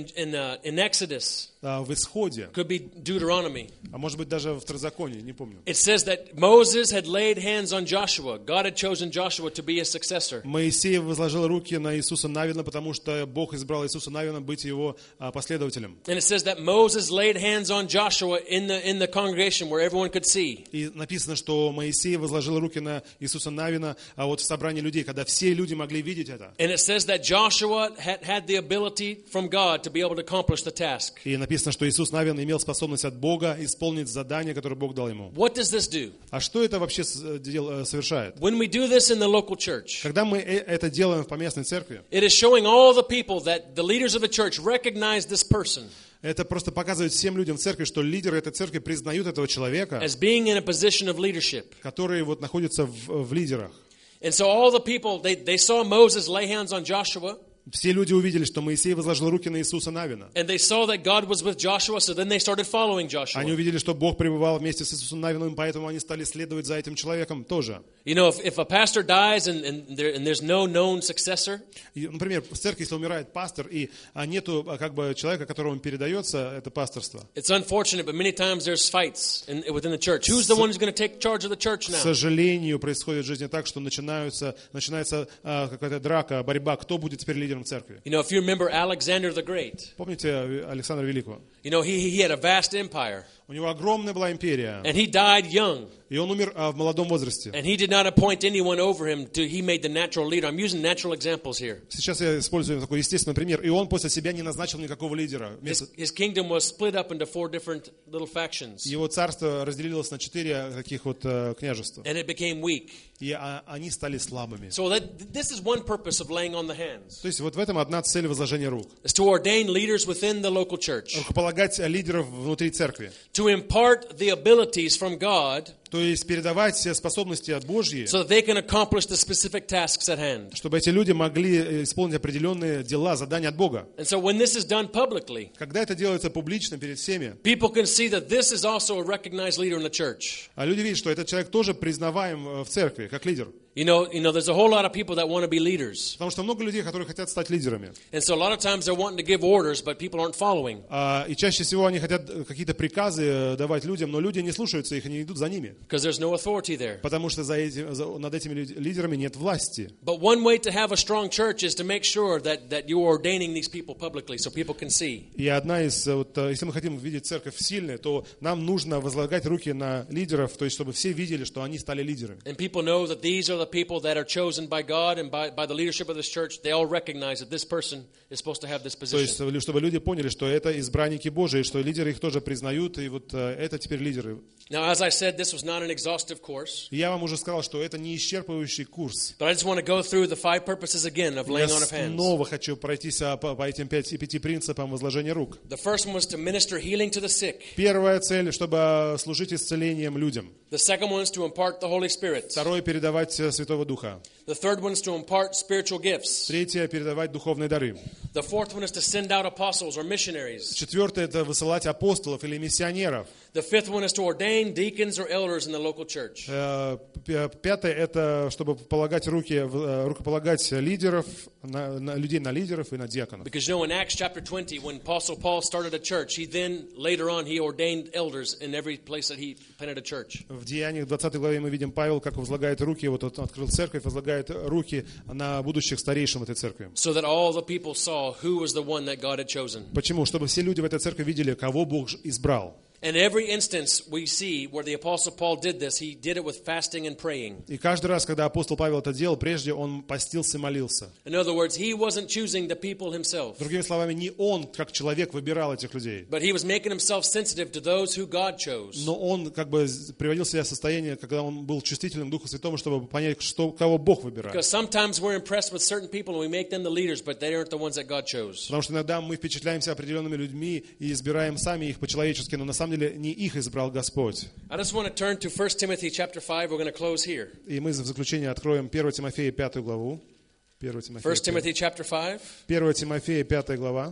in Exodus, в Исходе, could be Deuteronomy, а может быть даже в Второзаконии, не помню. it says that Moses had laid hands on Joshua. God had chosen Joshua to be his successor. Моисей возложил руки на Иисуса Навина, потому что Бог избрал Иисуса Навина быть его последователем. And it says that Moses laid hands on Joshua in the congregation where everyone could see. И написано, что Моисей возложил руки на Иисуса Навина, а вот в собрании людей, когда все люди могли видеть это. And it says that Joshua had the ability from God to be able to accomplish the task. И написано, что Иисус Навин имел способность от Бога исполнить задание, которое Бог дал ему. What does this do? А что это вообще совершает? When we do this in the local church, Когда мы это делаем в поместной церкви, it is showing all the people that the leaders of the church recognize this person это просто показывает всем людям в церкви, что лидеры этой церкви признают этого человека, as being in a position of leadership. который вот находится в лидерах. And so all the people, they saw Moses lay hands on Joshua. Все люди увидели, что Моисей возложил руки на Иисуса Навина. And they saw that God was with Joshua, so then they started following Joshua. Они увидели, что Бог пребывал вместе с Иисусом Навином, поэтому они стали следовать за этим человеком тоже. You know, if a pastor dies and there's no known successor, И, например, в церкви, если умирает пастор, и нету как бы человека, которому передается это пасторство, it's unfortunate, but many times there's fights within the church. Who's the one who's going to take charge of the church к now? сожалению, происходит в жизни так, что начинается какая-то драка, борьба, кто будет теперь лидером церкви. You know, if you remember Alexander the Great, Помните Александра Великого? you know, he had a vast empire, У него огромная была империя, and he died young. и он умер в молодом возрасте. And he did not appoint anyone over him. He made the natural leader. I'm using natural examples here. Сейчас я использую такой естественный пример. И он после себя не назначил никакого лидера. His kingdom was split up into 4 different little factions. Его царство разделилось на 4 таких вот княжества. And it became weak. И они стали слабыми. So this is one purpose of laying on the hands. То есть вот в этом одна цель возложения рук. Is to ordain leaders within the local church. Рукополагать лидеров внутри церкви. To impart the abilities from God. То есть передавать все способности от Божьи, so that they can accomplish the specific tasks at hand. Чтобы эти люди могли исполнить определенные дела, задания от Бога. And so when this is done publicly, когда это делается публично перед всеми, people can see that this is also a recognized leader in the church. А люди видят, что этот человек тоже признаваем в церкви, как лидер. You know, there's a whole lot of people that want to be leaders. Потому что много людей, которые хотят стать лидерами. And so a lot of times they're wanting to give orders, but people aren't following. И чаще всего они хотят какие-то приказы давать людям, но люди не слушаются их и не идут за ними. Because there's no authority there. Потому что над этими лидерами нет власти. But one way to have a strong church is to make sure that you're ordaining these people publicly so people can see. И одна из, если мы хотим видеть церковь сильной, то нам нужно возлагать руки на лидеров, то есть чтобы все видели, что они стали лидерами. And people know that these are the people that are chosen by God and by the leadership of this church. They all recognize that this person is supposed to have this То есть, position. чтобы люди поняли, что это избранники Божии, что лидеры их тоже признают, и вот это теперь лидеры. Now, as I said, this was not an exhaustive course. Я вам уже сказал, что это не исчерпывающий курс. But I just want to go through the 5 purposes again of laying on of Я hands. снова хочу пройтись по этим 5 принципам возложения рук. The first one was to minister healing to the sick. Первая цель, чтобы служить исцелением людям. The second one is to impart the Holy Spirit. Второе, передавать Святого Духа. The third one is to impart spiritual gifts. Третье, передавать духовные дары. The fourth one is to send out apostles or missionaries. Четвертое, это высылать апостолов или миссионеров. The fifth one is to ordain deacons or elders in the local church. Пятое, это чтобы рукополагать лидеров, людей на лидеров и на диаконов. Because you know, in Acts chapter 20, when Apostle Paul started a church, he then, later on, he ordained elders in every place that he planted a church. В Деяниях 20 главе мы видим Павел, как возлагает руки, вот он открыл церковь, возлагает руки на будущих старейшин этой церкви. So that all the people saw who was the one that God had chosen. Почему? Чтобы все люди в этой церкви видели, кого Бог избрал. And every instance we see where the Apostle Paul did this, he did it with fasting and praying. И каждый раз, когда апостол Павел это делал, прежде он постился и молился. In other words, he wasn't choosing the people himself, Другими словами, не он, как человек, выбирал этих людей. but he was making himself sensitive to those who God chose. Но он как бы приводил себя в состояние, когда он был чувствительным к Духу Святому, чтобы понять, кого Бог выбирает. Because sometimes we're impressed with certain people and we make them the leaders, but they aren't the ones that God chose. Потому что иногда мы впечатляемся определенными людьми и избираем сами их по-человечески, но на самом деле не их избрал Господь. I just want to turn to 1 Timothy chapter 5. We're going to close here. И мы в заключение откроем 1 Тимофея 5 главу. 1 1 Timothy chapter 5 1 Тимофея 5 глава,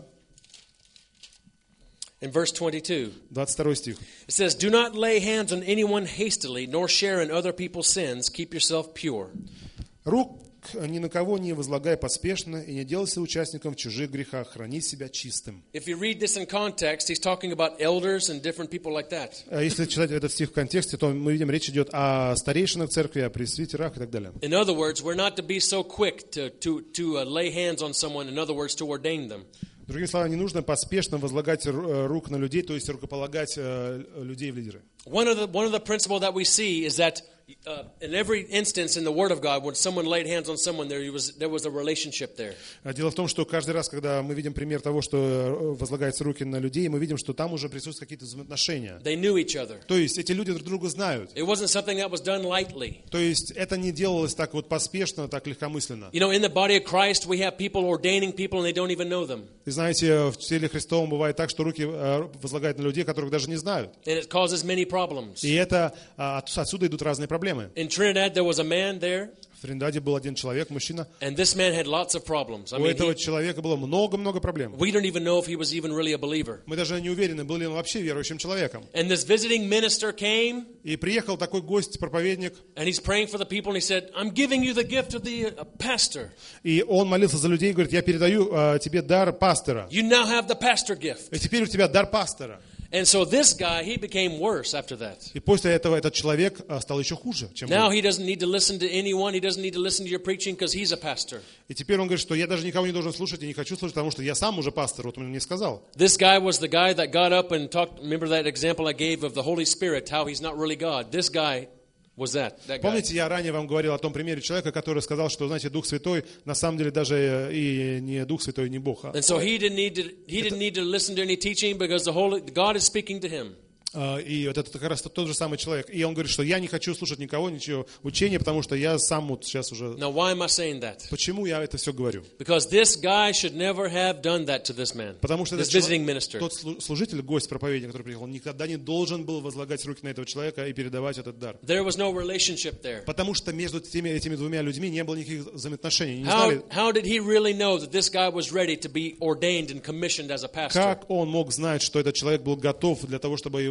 in verse 22. 22 стих. It says, "Do not lay hands on anyone hastily, nor share in other people's sins. Keep yourself pure." «Рук ни на кого не возлагай поспешно, и не делайся участником в чужих грехах, храни себя чистым». If you read this in context, he's talking about elders and different people like that. Если читать этот стих в контексте, то мы видим, речь идет о старейшинах церкви, о пресвитерах и так далее. In other words, we're not to be so quick to lay hands on someone, in other words, to ordain them. Другими словами, не нужно поспешно возлагать рук на людей, то есть рукополагать людей в лидеры. One of the principles that we see is that in every instance in the Word of God, when someone laid hands on someone, there was a relationship there. Дело в том, что каждый раз, когда мы видим пример того, что возлагаются руки на людей, мы видим, что там уже присутствуют какие-то взаимоотношения. They knew each other. То есть эти люди друг друга знают. It wasn't something that was done lightly. То есть это не делалось так вот поспешно, так легкомысленно. You know, in the body of Christ, we have people ordaining people and they don't even know them. И знаете, в теле Христовом бывает так, что руки возлагают на людей, которых даже не знают. And it causes many problems. И это отсюда идут разные проблемы. In Trinidad, there was a man there, В Тринидаде был один человек, мужчина. and this man had lots of problems. I У mean, этого человека было много-много проблем. we don't even know if he was even really a believer. Мы даже не уверены, был ли он вообще верующим человеком. And this visiting minister came, И приехал такой гость, проповедник, and he's praying for the people, and he said, "I'm giving you the gift of the pastor. и он молился за людей и говорит: я передаю тебе дар пастора. You now have the pastor gift." И теперь у тебя дар пастора. And so this guy, he became worse after that. И после этого этот человек стал еще хуже, чем Now был. he doesn't need to listen to anyone. He doesn't need to listen to your preaching because he's a pastor. И теперь он говорит, что я даже никого не должен слушать и не хочу слушать, потому что я сам уже пастор. Вот он мне сказал. This guy was the guy that got up and talked. Remember that example I gave of the Holy Spirit, how he's not really God. This guy was that guy. Помните, я ранее вам говорил о том примере человека, который сказал, что, знаете, Дух Святой на самом деле даже и не Дух Святой, не Бог. And so he didn't need to listen to any teaching because God is speaking to him. И вот это как раз тот же самый человек. И он говорит, что я не хочу слушать никого, ничего учения, потому что я сам вот сейчас уже... Now, why am I saying that? Почему я это все говорю? Because this guy should never have done that to this man, Потому что this этот visiting minister. тот служитель, гость, проповедник, который приехал, никогда не должен был возлагать руки на этого человека и передавать этот дар. There was no relationship there. Потому что между этими двумя людьми не было никаких взаимоотношений. Не знали, How did he really know that this guy was ready to be ordained and commissioned as a pastor? как он мог знать, что этот человек был готов для того, чтобы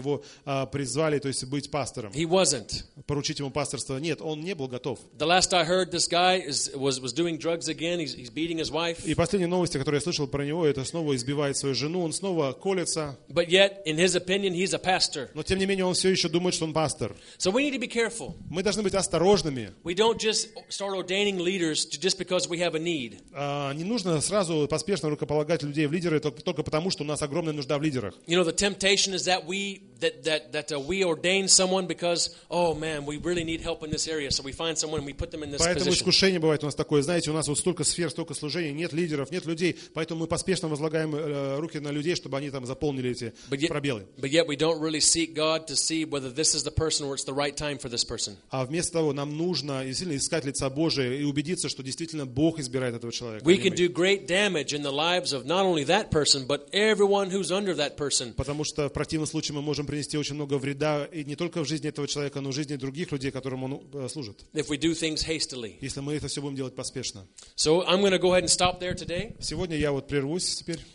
его призвали, то есть быть пастором, He wasn't. поручить ему пасторство. Нет, он не был готов. The last I heard, this guy was doing drugs again. He's beating his wife. И последние новости, которые я слышал про него, это снова избивает свою жену, он снова колется. But yet, in his opinion, he's a pastor. Но тем не менее он все еще думает, что он пастор. So we need to be careful. Мы должны быть осторожными. We don't just start ordaining leaders just because we have a need. Не нужно сразу поспешно рукополагать людей в лидеры только потому, что у нас огромная нужда в лидерах. You know, the temptation is that we ordain someone because, oh man, we really need help in this area, so we find someone and we put them in this Поэтому position. искушение бывает у нас такое, знаете, у нас вот столько сфер, столько служений, нет лидеров, нет людей, поэтому мы поспешно возлагаем руки на людей, чтобы они там заполнили эти пробелы. But yet we don't really seek God to see whether this is the person or it's the right time for this person. А вместо того нам нужно действительно искать лица Божия и убедиться, что действительно Бог избирает этого человека. We can do great damage in the lives of not only that person, but everyone who's under that person. Потому что в противном случае мы можем принести очень много вреда и не только в жизни этого человека, но и в жизни других людей, которым он служит. If we do things hastily. Если мы это все будем делать поспешно. So I'm going to go ahead and stop there today. Сегодня я вот прервусь теперь.